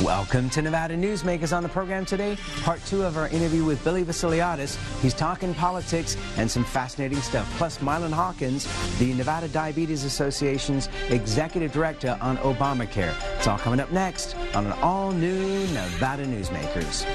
Welcome to Nevada Newsmakers. On the program today, part 2 of our interview with Billy Vasiliadis. He's talking politics and some fascinating stuff. Plus, Mylan Hawkins, the Nevada Diabetes Association's executive director on Obamacare. It's all coming up next on an all-new Nevada Newsmakers.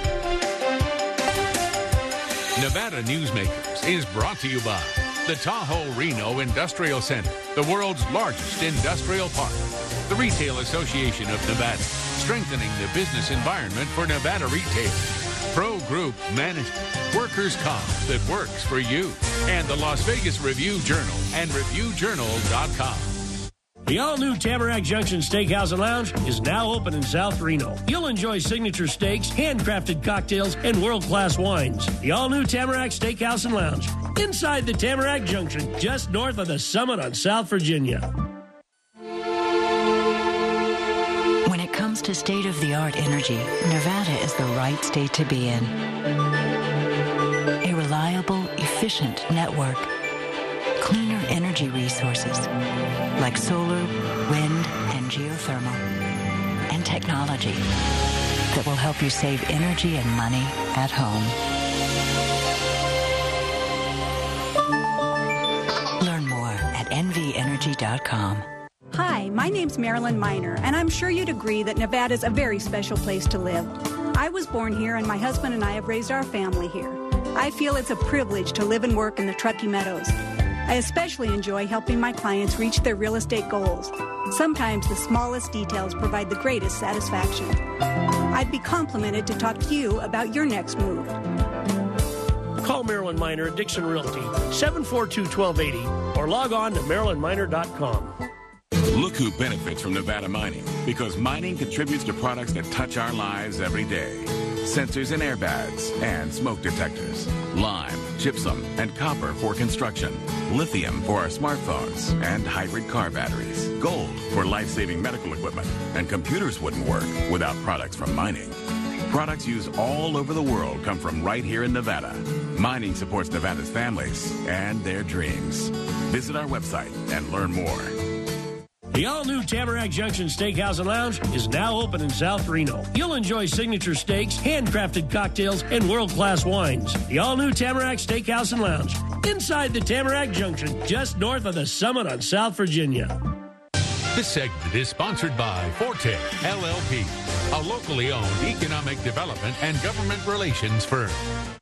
Nevada Newsmakers is brought to you by the Tahoe Reno Industrial Center, the world's largest industrial park. The Retail Association of Nevada, strengthening the business environment for Nevada retail. Pro Group Management, workers' comp that works for you. And the Las Vegas Review-Journal and ReviewJournal.com. The all-new Tamarack Junction Steakhouse and Lounge is now open in South Reno. You'll enjoy signature steaks, handcrafted cocktails, and world-class wines. The all-new Tamarack Steakhouse and Lounge, inside the Tamarack Junction, just north of the Summit on South Virginia. When it comes to state-of-the-art energy, Nevada is the right state to be in. A reliable, efficient network. Cleaner energy resources like solar, wind, and geothermal. And technology that will help you save energy and money at home. Learn more at nvenergy.com. Hi, my name's Marilyn Miner, and I'm sure you'd agree that Nevada's a very special place to live. I was born here, and my husband and I have raised our family here. I feel it's a privilege to live and work in the Truckee Meadows. I especially enjoy helping my clients reach their real estate goals. Sometimes the smallest details provide the greatest satisfaction. I'd be complimented to talk to you about your next move. Call Marilyn Miner at Dixon Realty, 742-1280, or log on to marilynminer.com. Look who benefits from Nevada mining, because mining contributes to products that touch our lives every day. Sensors and airbags and smoke detectors. Lime, gypsum, and copper for construction. Lithium for our smartphones and hybrid car batteries. Gold for life-saving medical equipment. And computers wouldn't work without products from mining. Products used all over the world come from right here in Nevada. Mining supports Nevada's families and their dreams. Visit our website and learn more. The all-new Tamarack Junction Steakhouse and Lounge is now open in South Reno. You'll enjoy signature steaks, handcrafted cocktails, and world-class wines. The all-new Tamarack Steakhouse and Lounge, inside the Tamarack Junction, just north of the Summit on South Virginia. This segment is sponsored by Forte LLP, a locally owned economic development and government relations firm.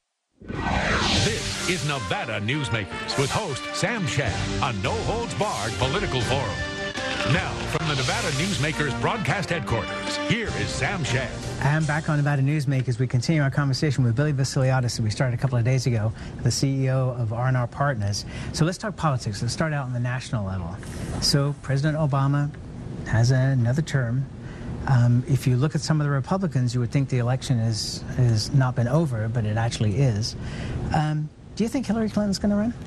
This is Nevada Newsmakers with host Sam Shad, a no-holds-barred political forum. Now, from the Nevada Newsmakers broadcast headquarters, here is Sam Shad. And back on Nevada Newsmakers, we continue our conversation with Billy Vasiliadis, who we started a couple of days ago, the CEO of R&R Partners. So let's talk politics. Let's start out on the national level. So President Obama has another term. If you look at some of the Republicans, you would think the election has not been over, but it actually is. Do you think Hillary Clinton's going to run?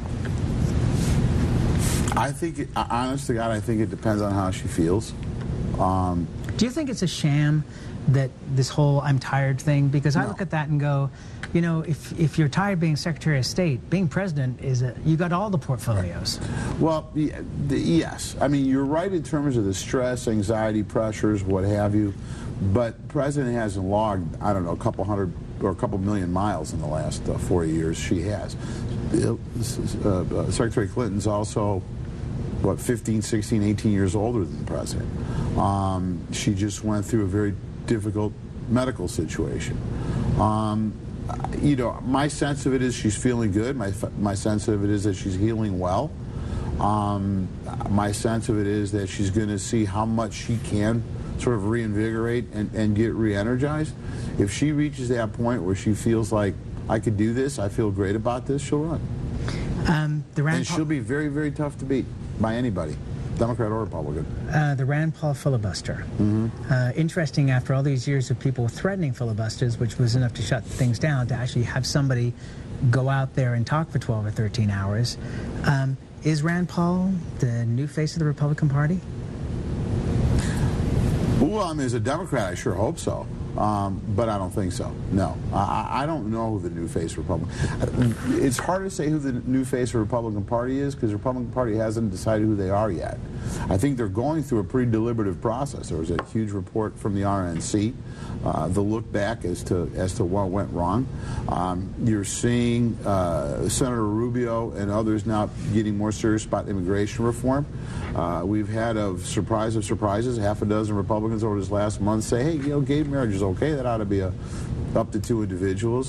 I think, honest to God, I think it depends on how she feels. Do you think it's a sham, that this whole "I'm tired" thing? Because I look at that and go, you know, if you're tired being Secretary of State, being president you got all the portfolios. Well, yes. I mean, you're right in terms of the stress, anxiety, pressures, what have you. But the president hasn't logged, I don't know, a couple hundred or a couple million miles in the last 4 years. She has. Secretary Clinton's also, 15, 16, 18 years older than the president. She just went through a very difficult medical situation. You know, my sense of it is she's feeling good. My sense of it is that she's healing well. My sense of it is that she's going to see how much she can sort of reinvigorate and get re-energized. If she reaches that point where she feels like, I could do this, I feel great about this, she'll run. And she'll be very, very tough to beat by anybody, Democrat or Republican. The Rand Paul filibuster. Interesting, after all these years of people threatening filibusters, which was enough to shut things down, to actually have somebody go out there and talk for 12 or 13 hours. Is Rand Paul the new face of the Republican Party? Well, I mean, as a Democrat, I sure hope so. But I don't think so. No. I don't know who the new face Republican... It's hard to say who the new face of the Republican Party is, because the Republican Party hasn't decided who they are yet. I think they're going through a pretty deliberative process. There was a huge report from the RNC, the look back as to what went wrong. You're seeing Senator Rubio and others now getting more serious about immigration reform. We've had a surprise of surprises, half a dozen Republicans over this last month say, hey, gay marriage is okay. That ought to be up to 2 individuals.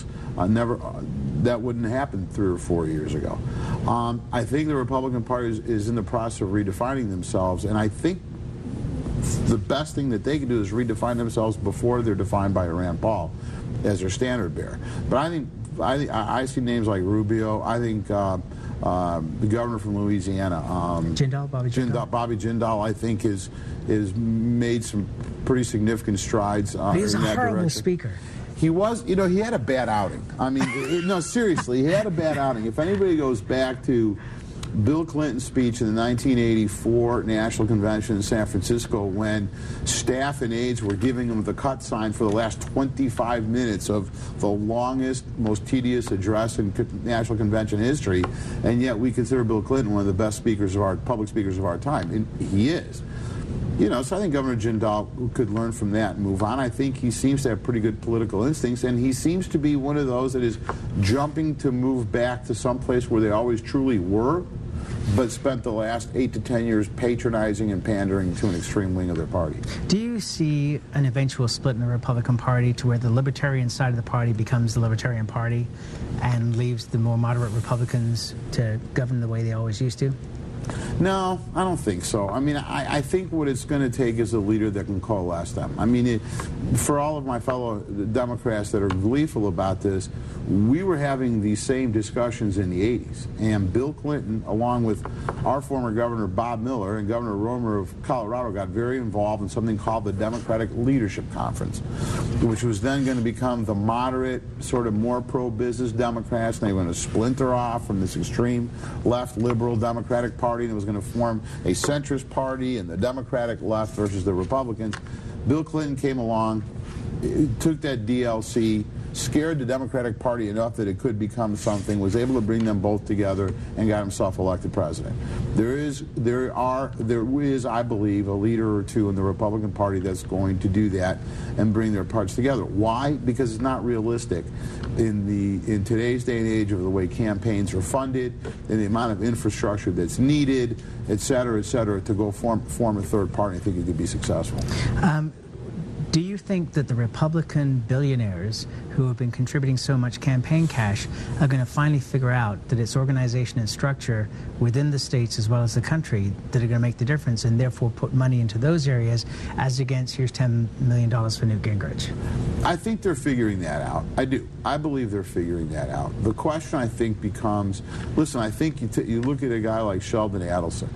That wouldn't happen 3 or 4 years ago. I think the Republican Party is in the process of redefining themselves, and I think the best thing that they can do is redefine themselves before they're defined by Rand Paul as their standard bearer. But I see names like Rubio. I think the governor from Louisiana, Bobby Jindal, I think is made some pretty significant strides in that direction. He's a horrible speaker. He was, he had a bad outing. I mean, no, seriously, he had a bad outing. If anybody goes back to Bill Clinton's speech in the 1984 National Convention in San Francisco, when staff and aides were giving him the cut sign for the last 25 minutes of the longest, most tedious address in National Convention history, and yet we consider Bill Clinton one of the best public speakers of our time, and he is. So I think Governor Jindal could learn from that and move on. I think he seems to have pretty good political instincts, and he seems to be one of those that is jumping to move back to some place where they always truly were, but spent the last 8 to 10 years patronizing and pandering to an extreme wing of their party. Do you see an eventual split in the Republican Party to where the Libertarian side of the party becomes the Libertarian Party and leaves the more moderate Republicans to govern the way they always used to? No, I don't think so. I mean, I think what it's going to take is a leader that can coalesce them. I mean, for all of my fellow Democrats that are gleeful about this, we were having these same discussions in the 80s. And Bill Clinton, along with our former governor, Bob Miller, and Governor Romer of Colorado, got very involved in something called the Democratic Leadership Conference, which was then going to become the moderate, sort of more pro-business Democrats, and they were going to splinter off from this extreme left liberal Democratic Party, and it was going to form a centrist party and the Democratic left versus the Republicans. Bill Clinton came along, took that DLC, scared the Democratic Party enough that it could become something, was able to bring them both together, and got himself elected president. There is, I believe, a leader or two in the Republican Party that's going to do that and bring their parts together. Why? Because it's not realistic in today's day and age of the way campaigns are funded and the amount of infrastructure that's needed, et cetera, to go form a third party. I think it could be successful. Do you think that the Republican billionaires who have been contributing so much campaign cash are going to finally figure out that it's organization and structure within the states as well as the country that are going to make the difference, and therefore put money into those areas as against here's $10 million for Newt Gingrich? I think they're figuring that out. I do. I believe they're figuring that out. The question, I think, becomes, listen, I think you look at a guy like Sheldon Adelson,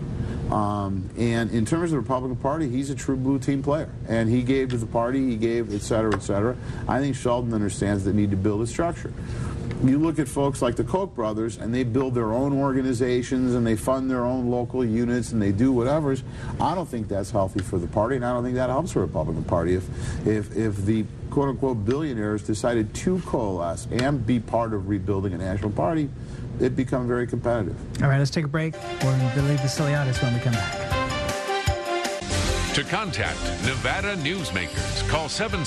and in terms of the Republican Party, he's a true blue team player. And he gave to the party, he gave, et cetera, et cetera. I think Sheldon understands the need to build a structure. You look at folks like the Koch brothers, and they build their own organizations, and they fund their own local units, and they do whatever's. I don't think that's healthy for the party, and I don't think that helps the Republican Party. If the quote-unquote billionaires decided to coalesce and be part of rebuilding a national party, it become very competitive. All right, let's take a break. We're going to Billy Vasiliadis when we come back. To contact Nevada Newsmakers, call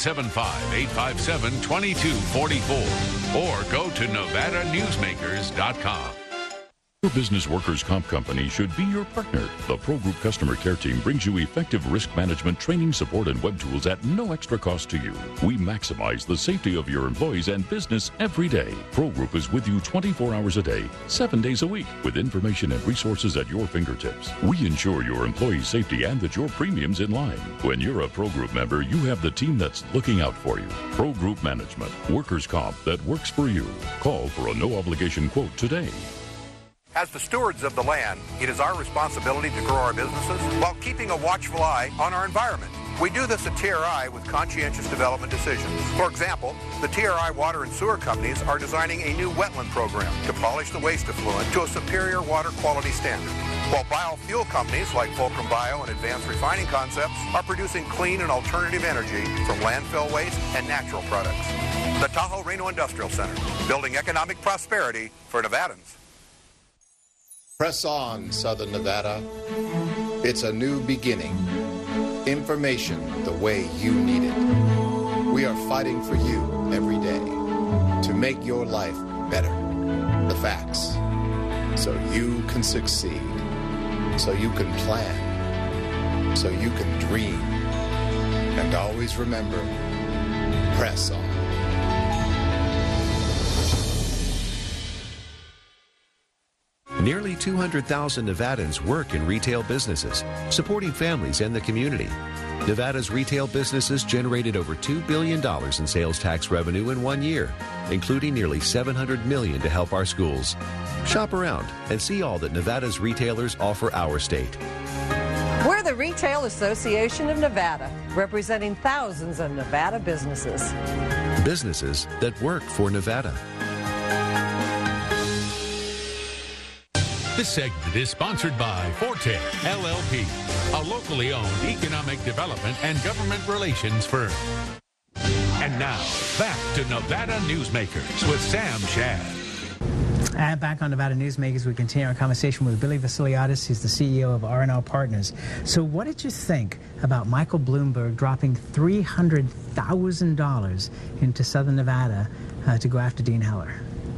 775-857-2244 or go to NevadaNewsmakers.com. Your business workers' comp company should be your partner. The Pro Group Customer Care Team brings you effective risk management training, support, and web tools at no extra cost to you. We maximize the safety of your employees and business every day. Pro Group is with you 24 hours a day, 7 days a week, with information and resources at your fingertips. We ensure your employees' safety and that your premium's in line. When you're a Pro Group member, you have the team that's looking out for you. Pro Group Management, workers' comp that works for you. Call for a no-obligation quote today. As the stewards of the land, it is our responsibility to grow our businesses while keeping a watchful eye on our environment. We do this at TRI with conscientious development decisions. For example, the TRI water and sewer companies are designing a new wetland program to polish the waste effluent to a superior water quality standard, while biofuel companies like Fulcrum Bio and Advanced Refining Concepts are producing clean and alternative energy from landfill waste and natural products. The Tahoe Reno Industrial Center, building economic prosperity for Nevadans. Press on, Southern Nevada. It's a new beginning. Information the way you need it. We are fighting for you every day to make your life better. The facts. So you can succeed. So you can plan. So you can dream. And always remember, press on. Nearly 200,000 Nevadans work in retail businesses, supporting families and the community. Nevada's retail businesses generated over $2 billion in sales tax revenue in 1 year, including nearly $700 million to help our schools. Shop around and see all that Nevada's retailers offer our state. We're the Retail Association of Nevada, representing thousands of Nevada businesses. Businesses that work for Nevada. This segment is sponsored by Forte LLP, a locally owned economic development and government relations firm. And now, back to Nevada Newsmakers with Sam Shad. And back on Nevada Newsmakers, we continue our conversation with Billy Vasiliadis. He's the CEO of R&R Partners. So what did you think about Michael Bloomberg dropping $300,000 into Southern Nevada to go after Dean Heller?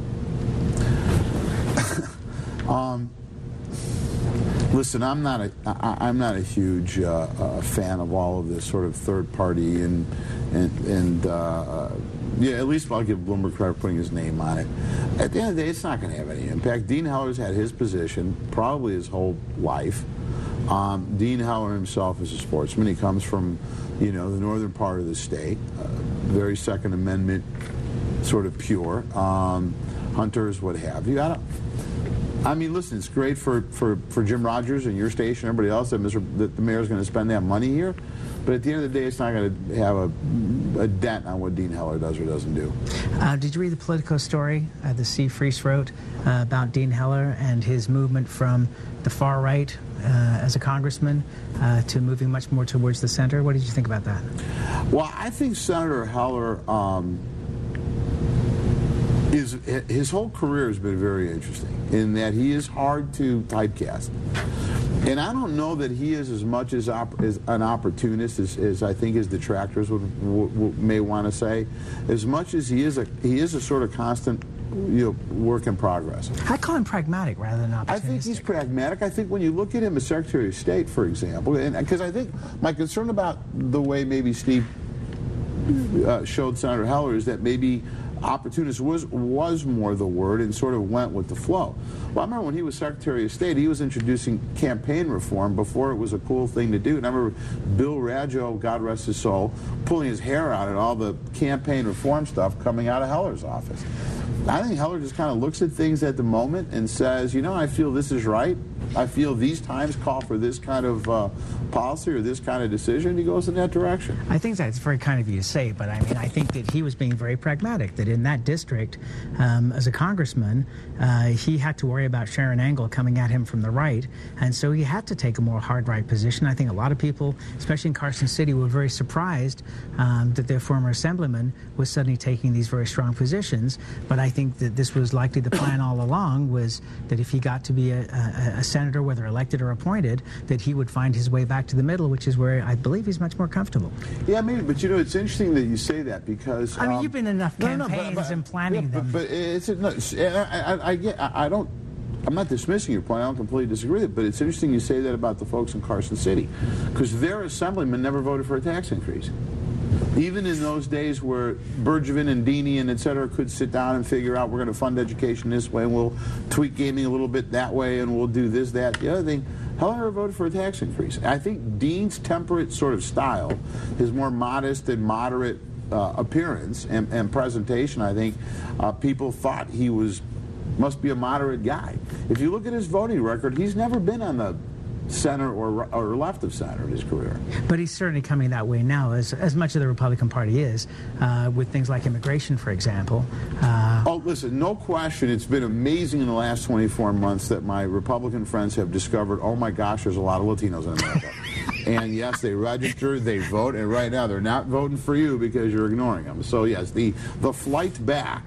Listen, I'm not a huge fan of all of this sort of third party and yeah, at least I'll give Bloomberg credit for putting his name on it. At the end of the day, it's not going to have any impact. Dean Heller's had his position probably his whole life. Dean Heller himself is a sportsman. He comes from, the northern part of the state, very Second Amendment sort of pure, hunters, what have you. I mean, listen, it's great for Jim Rogers and your station, everybody else, that the mayor's going to spend that money here. But at the end of the day, it's not going to have a dent on what Dean Heller does or doesn't do. Did you read the Politico story the C. Freese wrote about Dean Heller and his movement from the far right as a congressman to moving much more towards the center? What did you think about that? Well, I think Senator Heller, his whole career has been very interesting in that he is hard to typecast. And I don't know that he is as much as an opportunist as I think his detractors may want to say, as much as he is a sort of constant work in progress. I call him pragmatic rather than opportunistic. I think he's pragmatic. I think when you look at him as Secretary of State, for example, and because I think my concern about the way maybe Steve showed Senator Heller is that maybe opportunist was more the word and sort of went with the flow. Well, I remember when he was Secretary of State, he was introducing campaign reform before it was a cool thing to do. And I remember Bill Raggio, God rest his soul, pulling his hair out at all the campaign reform stuff coming out of Heller's office. I think Heller just kind of looks at things at the moment and says, I feel this is right. I feel these times call for this kind of policy or this kind of decision. He goes in that direction. I think that's very kind of you to say, but I mean, I think that he was being very pragmatic, that in that district, as a congressman, he had to worry about Sharon Angle coming at him from the right, and so he had to take a more hard right position. I think a lot of people, especially in Carson City, were very surprised that their former assemblyman was suddenly taking these very strong positions, but I think that this was likely the plan all along, was that if he got to be a senator, whether elected or appointed, that he would find his way back to the middle, which is where I believe he's much more comfortable. Yeah, maybe, but it's interesting that you say that because... I mean, you've been in enough campaigns and planning them. But I'm not dismissing your point. I don't completely disagree with it, but it's interesting you say that about the folks in Carson City, because their assemblyman never voted for a tax increase. Even in those days where Bergevin and Deeney and et cetera could sit down and figure out we're going to fund education this way and we'll tweak gaming a little bit that way and we'll do this, that, the other thing, Heller never voted for a tax increase. I think Dean's temperate sort of style, his more modest and moderate appearance and presentation, I think people thought he must be a moderate guy. If you look at his voting record, he's never been on the center or left of center in his career. But he's certainly coming that way now, as much of the Republican Party is, with things like immigration, for example. Oh, listen, no question, it's been amazing in the last 24 months that my Republican friends have discovered, oh my gosh, there's a lot of Latinos in America. And yes, they register, they vote, and right now they're not voting for you because you're ignoring them. So yes, the flight back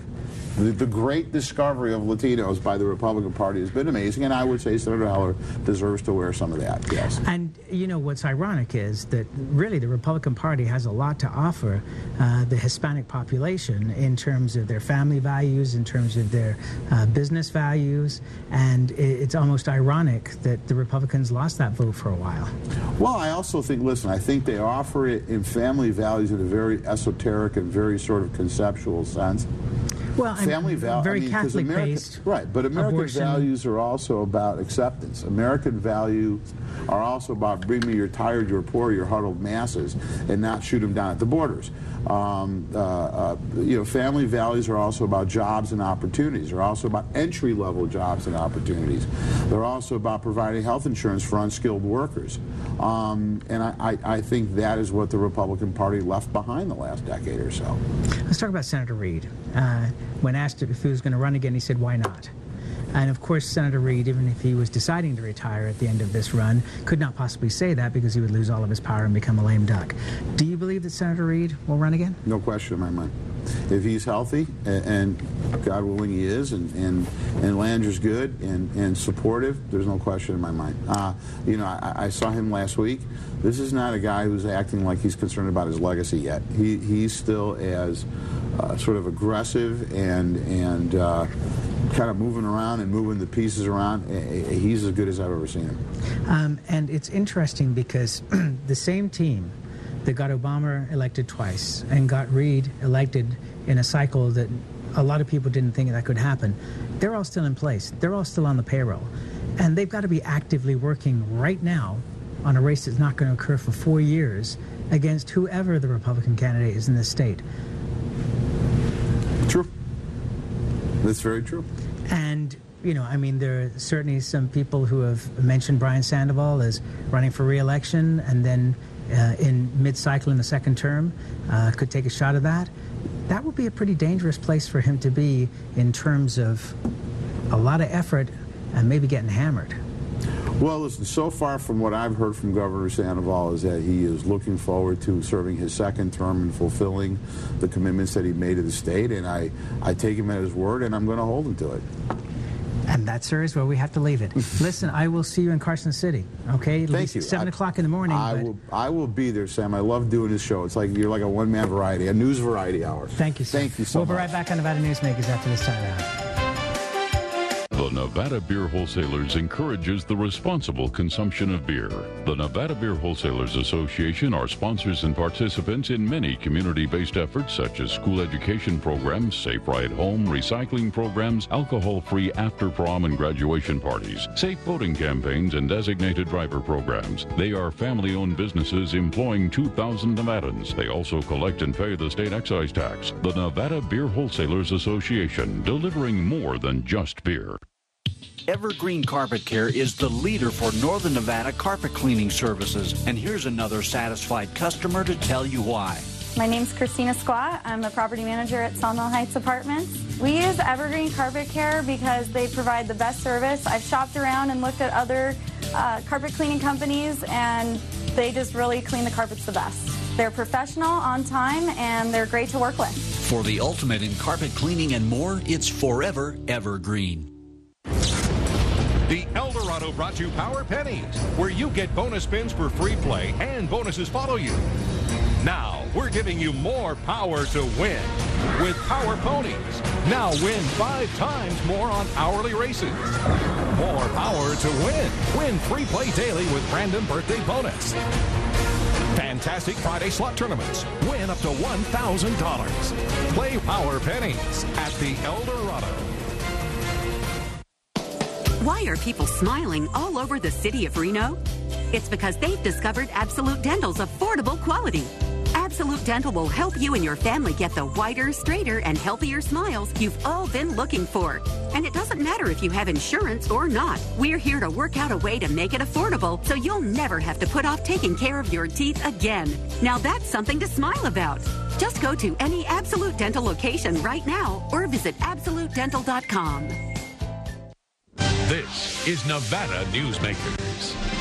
The great discovery of Latinos by the Republican Party has been amazing, and I would say Senator Heller deserves to wear some of that, yes. And, you know, what's ironic is that really the Republican Party has a lot to offer the Hispanic population in terms of their family values, in terms of their business values, and it's almost ironic that the Republicans lost that vote for a while. Well, I also think, listen, I think they offer it in family values in a very esoteric and very sort of conceptual sense. Well, family values, very Catholic-based, right? But American abortion. values are also about acceptance. American values are also about bring me your tired, your poor, your huddled masses, and not shoot them down at the borders. You know, family values are also about jobs and opportunities. They're also about entry-level jobs and opportunities. They're also about providing health insurance for unskilled workers. And I think that is what the Republican Party left behind the last decade or so. Let's talk about Senator Reid. When asked if he was going to run again, he said, why not? And of course, Senator Reid, even if he was deciding to retire at the end of this run, could not possibly say that because he would lose all of his power and become a lame duck. Do you believe that Senator Reid will run again? No question in my mind. If he's healthy, and God willing he is, and Landry's good and supportive, there's no question in my mind. You know, I saw him last week. This is not a guy who's acting like he's concerned about his legacy yet. He's still as sort of aggressive and kind of moving around and moving the pieces around. He's as good as I've ever seen him. And it's interesting because the same team that got Obama elected twice and got Reid elected in a cycle that a lot of people didn't think that could happen, they're all still in place. They're all still on the payroll. And they've got to be actively working right now on a race that's not going to occur for 4 years against whoever the Republican candidate is in this state. True. That's very true. And, you know, I mean, there are certainly some people who have mentioned Brian Sandoval as running for re-election and then in mid-cycle in the second term could take a shot at that. That would be a pretty dangerous place for him to be in terms of a lot of effort and maybe getting hammered. Well, listen, so far from what I've heard from Governor Sandoval is that he is looking forward to serving his second term and fulfilling the commitments that he made to the state, and I take him at his word, and I'm going to hold him to it. And that, sir, is where we have to leave it. Listen, I will see you in Carson City, okay? Thank you. 7 o'clock in the morning. I will be there, Sam. I love doing this show. It's like you're like a one-man variety, a news variety hour. Thank you, sir. Thank you so much. We'll be right back on Nevada Newsmakers after this time out. The Nevada Beer Wholesalers encourages the responsible consumption of beer. The Nevada Beer Wholesalers Association are sponsors and participants in many community-based efforts such as school education programs, safe ride home, recycling programs, alcohol-free after-prom and graduation parties, safe voting campaigns, and designated driver programs. They are family-owned businesses employing 2,000 Nevadans. They also collect and pay the state excise tax. The Nevada Beer Wholesalers Association, delivering more than just beer. Evergreen Carpet Care is the leader for Northern Nevada carpet cleaning services. And here's another satisfied customer to tell you why. My name's Christina Squat. I'm the property manager at Sawmill Heights Apartments. We use Evergreen Carpet Care because they provide the best service. I've shopped around and looked at other carpet cleaning companies, and they just really clean the carpets the best. They're professional, on time, and they're great to work with. For the ultimate in carpet cleaning and more, it's forever Evergreen. The Eldorado brought you Power Pennies, where you get bonus spins for free play and bonuses follow you. Now, we're giving you more power to win with Power Ponies. Now win 5 times more on hourly races. More power to win. Win free play daily with random birthday bonus. Fantastic Friday slot tournaments. Win up to $1,000. Play Power Pennies at the Eldorado. Why are people smiling all over the city of Reno? It's because they've discovered Absolute Dental's affordable quality. Absolute Dental will help you and your family get the whiter, straighter, and healthier smiles you've all been looking for. And it doesn't matter if you have insurance or not. We're here to work out a way to make it affordable so you'll never have to put off taking care of your teeth again. Now that's something to smile about. Just go to any Absolute Dental location right now or visit AbsoluteDental.com. This is Nevada Newsmakers.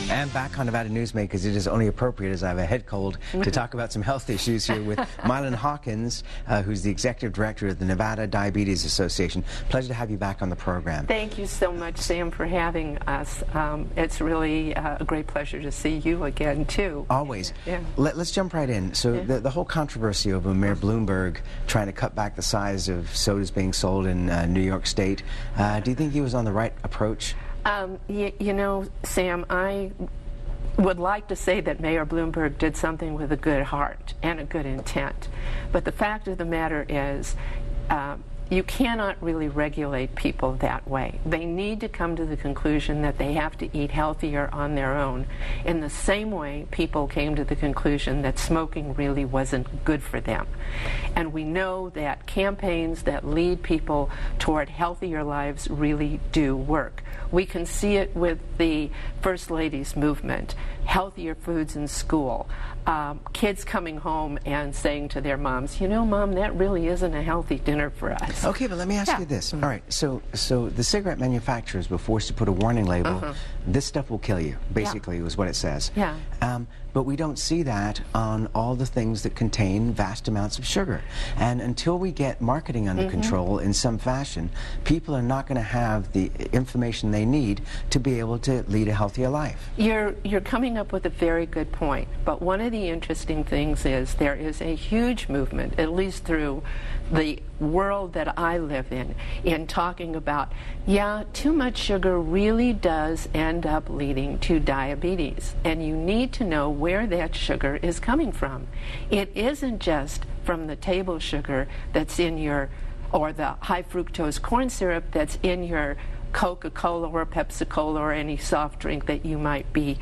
And back on Nevada Newsmakers, it is only appropriate as I have a head cold to talk about some health issues here with Mylan Hawkins, who's the Executive Director of the Nevada Diabetes Association. Pleasure to have you back on the program. Thank you so much, Sam, for having us. It's really a great pleasure to see you again, too. Always. Yeah. Let's jump right in. So the whole controversy over Mayor Bloomberg trying to cut back the size of sodas being sold in New York State, do you think he was on the right approach? You know, Sam, I would like to say that Mayor Bloomberg did something with a good heart and a good intent. But the fact of the matter is, you cannot really regulate people that way. They need to come to the conclusion that they have to eat healthier on their own, in the same way people came to the conclusion that smoking really wasn't good for them. And we know that campaigns that lead people toward healthier lives really do work. We can see it with the First Lady's movement, healthier foods in school, kids coming home and saying to their moms, you know, Mom, that really isn't a healthy dinner for us. Okay, but let me ask you this. All right, so the cigarette manufacturers were forced to put a warning label, this stuff will kill you, basically, was what it says. Yeah. But we don't see that on all the things that contain vast amounts of sugar. And until we get marketing under control in some fashion, people are not going to have the information they need to be able to lead a healthier life. You're coming up with a very good point. But one of the interesting things is there is a huge movement, at least through the world that I live in talking about, yeah, too much sugar really does end up leading to diabetes. And you need to know where that sugar is coming from. It isn't just from the table sugar that's in your, or the high fructose corn syrup that's in your Coca-Cola or Pepsi-Cola or any soft drink that you might be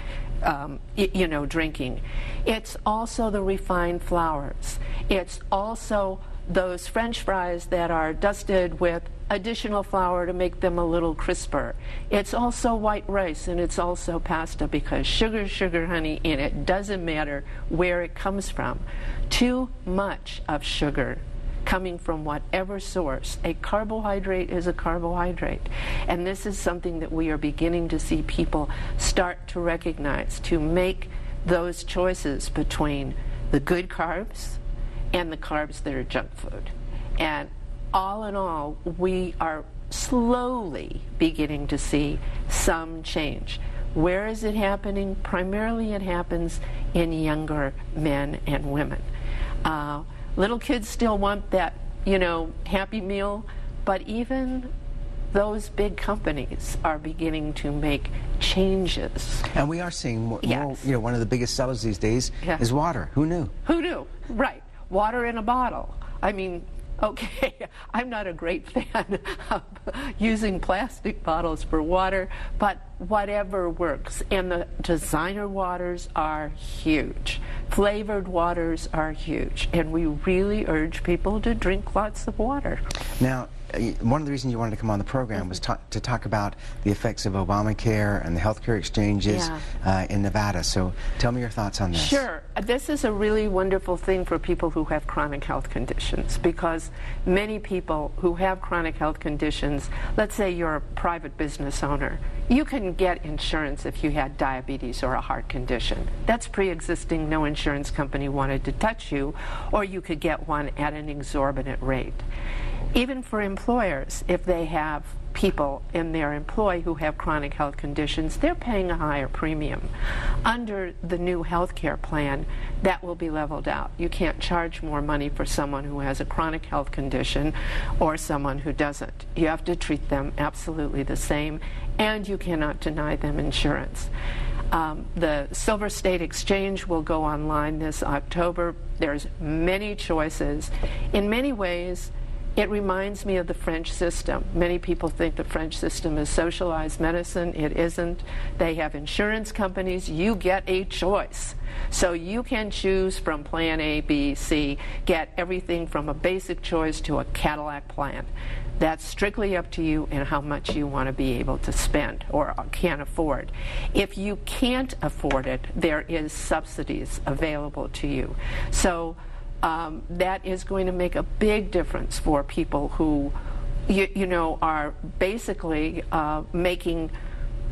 drinking. It's also the refined flours. It's also those French fries that are dusted with additional flour to make them a little crisper. It's also white rice, and it's also pasta, because sugar, honey, and it doesn't matter where it comes from. Too much of sugar coming from whatever source. A carbohydrate is a carbohydrate. And this is something that we are beginning to see people start to recognize, to make those choices between the good carbs and the carbs that are junk food. And all in all, we are slowly beginning to see some change. Where is it happening? Primarily it happens in younger men and women. Little kids still want that, Happy Meal, but even those big companies are beginning to make changes. And we are seeing more, one of the biggest sellers these days is water. Who knew? Who knew? Right. Water in a bottle. I mean, okay, I'm not a great fan of using plastic bottles for water, but whatever works. And the designer waters are huge. Flavored waters are huge. And we really urge people to drink lots of water. Now, one of the reasons you wanted to come on the program was to talk about the effects of Obamacare and the healthcare exchanges in Nevada. So tell me your thoughts on this. Sure. This is a really wonderful thing for people who have chronic health conditions, because many people who have chronic health conditions, let's say you're a private business owner, you can get insurance if you had diabetes or a heart condition. That's pre-existing. No insurance company wanted to touch you, or you could get one at an exorbitant rate. Even for employers, if they have people in their employ who have chronic health conditions, they're paying a higher premium. Under the new health care plan, that will be leveled out. You can't charge more money for someone who has a chronic health condition or someone who doesn't. You have to treat them absolutely the same, and you cannot deny them insurance. The Silver State Exchange will go online this October. There's many choices. In many ways, it reminds me of the French system. Many people think the French system is socialized medicine. It isn't. They have insurance companies. You get a choice. So you can choose from plan A, B, C, get everything from a basic choice to a Cadillac plan. That's strictly up to you and how much you want to be able to spend or can afford. If you can't afford it, there is subsidies available to you. So that is going to make a big difference for people who, are basically making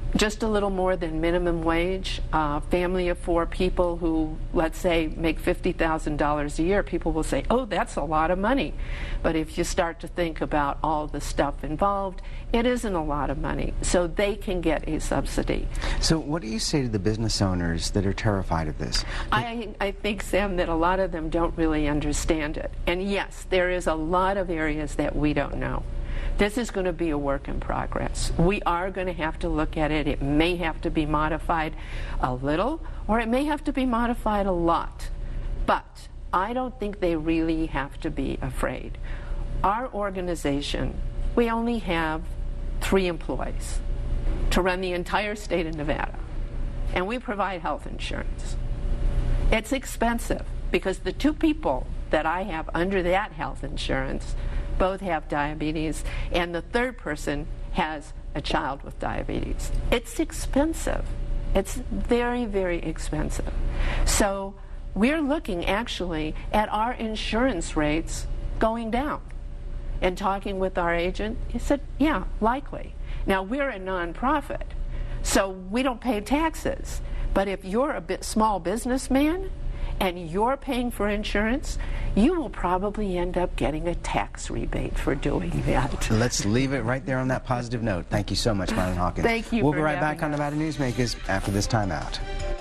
just a little more than minimum wage. Family of 4 people who, let's say, make $50,000 a year, people will say, oh, that's a lot of money. But if you start to think about all the stuff involved, it isn't a lot of money. So they can get a subsidy. So what do you say to the business owners that are terrified of this? I think, Sam, that a lot of them don't really understand it. And yes, there is a lot of areas that we don't know. This is going to be a work in progress. We are going to have to look at it. It may have to be modified a little, or it may have to be modified a lot. But I don't think they really have to be afraid. Our organization, we only have 3 employees to run the entire state of Nevada, and we provide health insurance. It's expensive because the 2 people that I have under that health insurance both have diabetes, and the 3rd person has a child with diabetes. It's expensive. It's very, very expensive. So we're looking actually at our insurance rates going down. And talking with our agent, he said, yeah, likely. Now, we're a nonprofit, so we don't pay taxes. But if you're a small businessman and you're paying for insurance, you will probably end up getting a tax rebate for doing that. Let's leave it right there on that positive note. Thank you so much, Marlene Hawkins. Thank you. We'll be right back on Nevada Newsmakers after this timeout.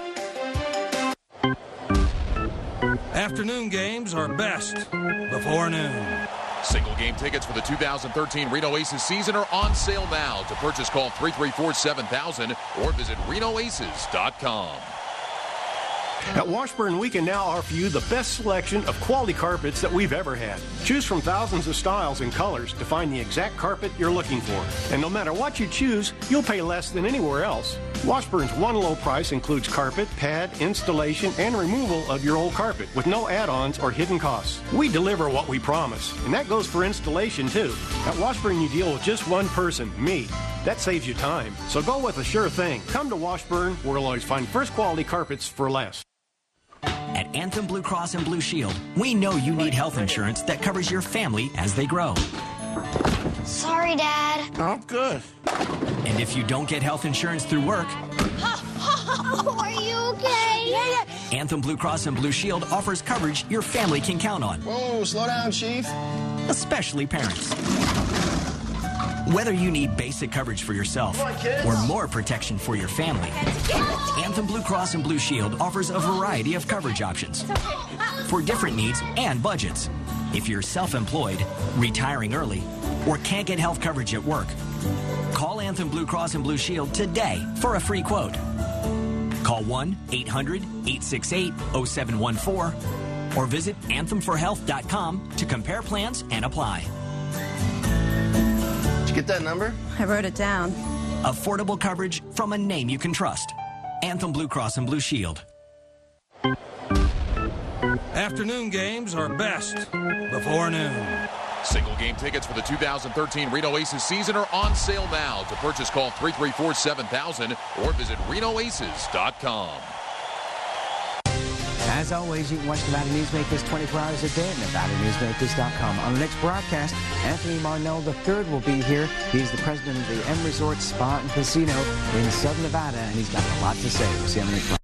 Afternoon games are best before noon. Single game tickets for the 2013 Reno Aces season are on sale now. To purchase, call 334-7000 or visit RenoAces.com. At Washburn, we can now offer you the best selection of quality carpets that we've ever had. Choose from thousands of styles and colors to find the exact carpet you're looking for. And no matter what you choose, you'll pay less than anywhere else. Washburn's one low price includes carpet, pad, installation, and removal of your old carpet with no add-ons or hidden costs. We deliver what we promise, and that goes for installation too. At Washburn, you deal with just one person, me. That saves you time. So go with a sure thing. Come to Washburn, where you'll always find first quality carpets for less. At Anthem Blue Cross and Blue Shield, we know you need health insurance that covers your family as they grow. Sorry, Dad. Oh, good. And if you don't get health insurance through work... Are you okay? Yeah. Anthem Blue Cross and Blue Shield offers coverage your family can count on. Whoa, slow down, Chief. Especially parents. Whether you need basic coverage for yourself or more protection for your family, Anthem Blue Cross and Blue Shield offers a variety of coverage options for different needs and budgets. If you're self-employed, retiring early, or can't get health coverage at work, call Anthem Blue Cross and Blue Shield today for a free quote. Call 1-800-868-0714 or visit anthemforhealth.com to compare plans and apply. Did you get that number? I wrote it down. Affordable coverage from a name you can trust. Anthem Blue Cross and Blue Shield. Afternoon games are best before noon. Single game tickets for the 2013 Reno Aces season are on sale now. To purchase, call 334-7000 or visit RenoAces.com. As always, you can watch Nevada Newsmakers 24 hours a day at NevadaNewsmakers.com. On the next broadcast, Anthony Marnell III will be here. He's the president of the M Resort Spa and Casino in Southern Nevada, and he's got a lot to say. We'll see you on the next broadcast.